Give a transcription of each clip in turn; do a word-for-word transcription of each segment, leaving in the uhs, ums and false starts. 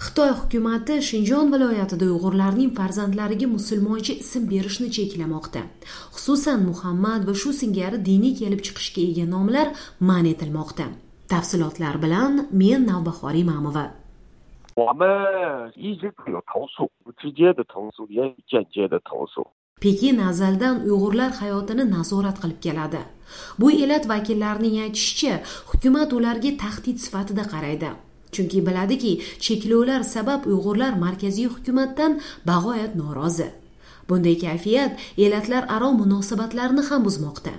Xitoy hukumati Shinjon viloyatida Uyg'urlarning farzandlariga musulmoncha ism berishni cheklamoqda. Xususan Muhammad va shu singari diniy kelib chiqishga ega nomlar man etilmoqda. Tafsilotlar bilan men Navbahor Imamova. 我们一直都有投诉，直接的投诉也有间接的投诉。 Pekin azaldan Uyg'urlar hayotini nazorat qilib keladi. Bu elat vakillarining aytishicha, hukumat ularga tahdid sifatida qaraydi. Chunki biladiki, cheklovlar sabab Uyg'urlar markaziy hukumatdan bag'oyat norozi. Bunday kayfiyat elatlar aro munosabatlarni ham buzmoqda.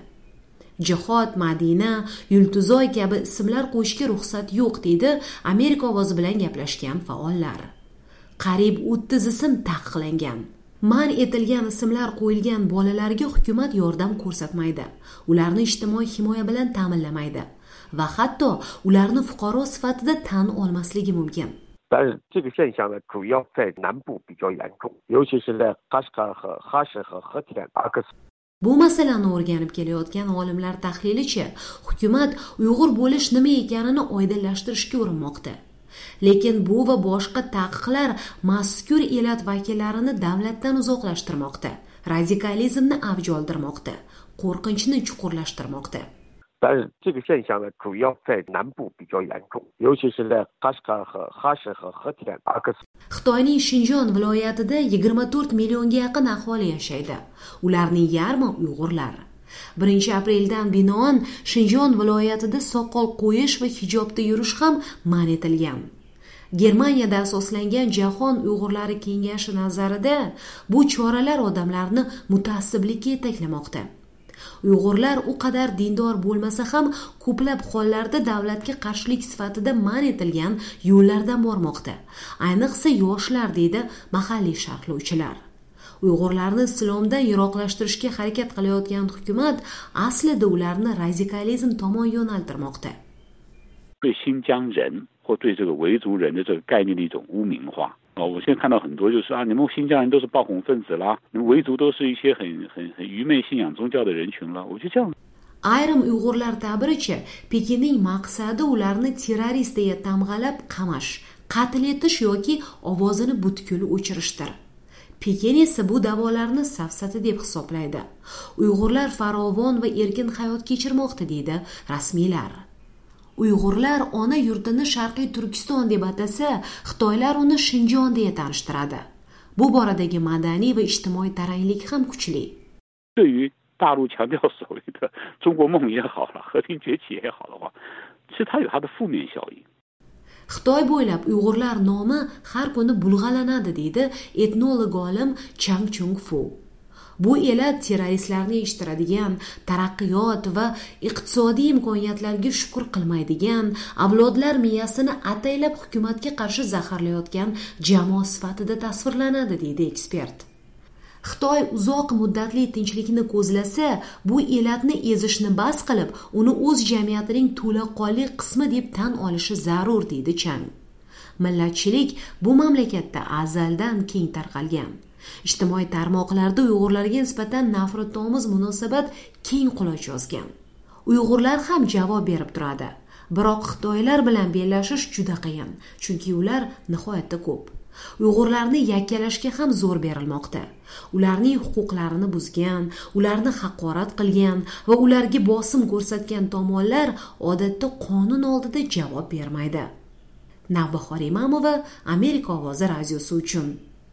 Jihod, Madina, Yultuzoy kabi ismlar qo'yishga ruxsat yo'q deydi Amerika ovozi bilan gaplashgan faollar. Qariyb o'ttiz ism taqiqlangan. Man etilgan ismlar qo'yilgan bolalarga hukumat yordam ko'rsatmaydi. Ularni ijtimoiy himoya bilan ta'minlamaydi va hatto ularni fuqaro sifatida tan olmasligi mumkin. 但是这个现象呢，主要在南部比较严重，尤其是在哈什卡和哈什和和田阿克斯。 Bu masalani o'rganib kelayotgan olimlar tahlilicha, hukumat Uyg'ur bo'lish nima ekanini oydinlashtirishga urinmoqda. Lekin bu va boshqa taqiqlar mazkur elat vakillarini davlatdan uzoqlashtirmoqda, radikalizmni avj oldirmoqda, qo'rqinchni chuqurlashtirmoqda. 但是这个现象呢，主要在南部比较严重，尤其是在哈什卡和哈什和和田阿克斯。 Xitoyning Shinjon viloyatida yigirma to'rt millionga yaqin aholi yashaydi. Ularning yarmi Uyg'urlar. birinchi apreldan binoan Shinjon viloyatida soqol qo'yish va hijobda yurish ham man etilgan. Germaniyada asoslangan Jahon Uyg'urlari kengashi nazarida bu choralar odamlarni mutaassiblikka yetaklamoqda. Uyg'urlar u qadar dindor bo'lmasa ham ko'plab hollarda davlatga qarshilik sifatida man etilgan yo'llardan bormoqda. Ayniqsa yoshlar deydi mahalliy sharhlovchilar. Uyg'urlarni islomdan yiroqlashtirishga harakat qilayotgan hukumat aslida ularni radikalizm tomon yo'naltirmoqda. 对新疆人或对这个维族人的这个概念的一种污名化。 我现在看到很多就是啊，你们新疆人都是暴恐分子啦，你们维族都是一些很很很愚昧信仰宗教的人群了。我就这样。 Ayrim Uyg'urlar ta'biricha, Pekinning maqsadi ularni terrorist deya tamg'alab qamash, qatl etish yoki ovozini butkul o'chirishdir. Pekin esa bu da'volarni safsata deb hisoblaydi. Uyg'urlar farovon va erkin hayot kechirmoqda deydi rasmiylar. Uyg'urlar ona yurtini Sharqiy Turkiston deb atasa, Xitoylar uni Shinjon deya tanishtiradi. Bu boradagi madaniy va ijtimoiy taranglik ham kuchli. 对于大陆强调所谓的中国梦也好了，和平崛起也好的话，其实它有它的负面效应。 Xitoy bo'ylab Uyg'urlar nomi har kuni bulg'alanadi deydi etnolog olim Chang Chung Fu. Bu elat terroristlarni eshittiradigan, taraqqiyot va iqtisodiy imkoniyatlarga shukr qilmaydigan, avlodlar miyasini ataylab hukumatga qarshi zaharlayotgan jamoa sifatida tasvirlanadi deydi ekspert. Xitoy uzoq muddatli tinchlikni ko'zlasa, bu elatni ezishni bas qilib, uni o'z jamiyatining to'laqonli qismi deb tan olishi zarur deydi Chang. Millatchilik bu mamlakatda azaldan keng tarqalgan. Ijtimoiy tarmoqlarda Uyg'urlarga nisbatan nafratomuz munosabat keng quloch yozgan. Uyg'urlar ham javob berib turadi. Biroq Xitoylar bilan bellashish juda qiyin, chunki ular nihoyatda ko'p. Uyg'urlarni yakkalashga ham zo'r berilmoqda. Ularning huquqlarini buzgan, ularni haqorat qilgan va ularga bosim ko'rsatgan tomonlar odatda qonun oldida javob bermaydi. Navbahor Imamova, Amerika ovozi radiosi uchun.